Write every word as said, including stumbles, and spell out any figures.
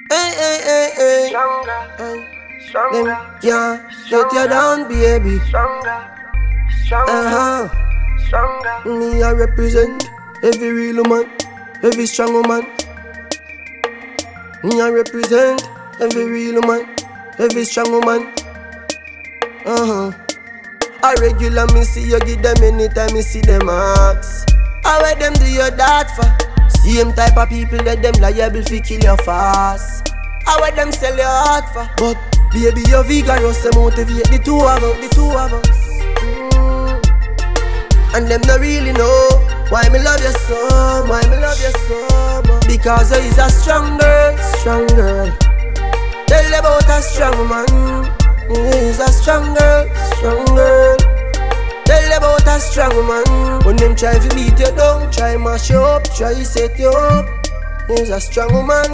Hey, hey, hey, hey. Stronger, Hey. stronger, Them can't get you down, baby. stronger, stronger, Uh-huh. stronger. Me I represent every real woman, every strong woman. Me I represent every real woman, every strong woman. Uh-huh. A regular me see you give them anytime me see them ask. How where them do you that for? Same type of people that them liable fi kill you fast. How where them sell your heart for? But baby you vigorous, they motivate the two of us, the two of us. Mm. And them not really know why me love you so, why me love you so much. Because you is a strong girl, strong girl. Tell about a strong man. He is a strong girl, strong girl. Tell about a strong man. When them try to beat you down, try mash you up, try set you up. He's a strong woman.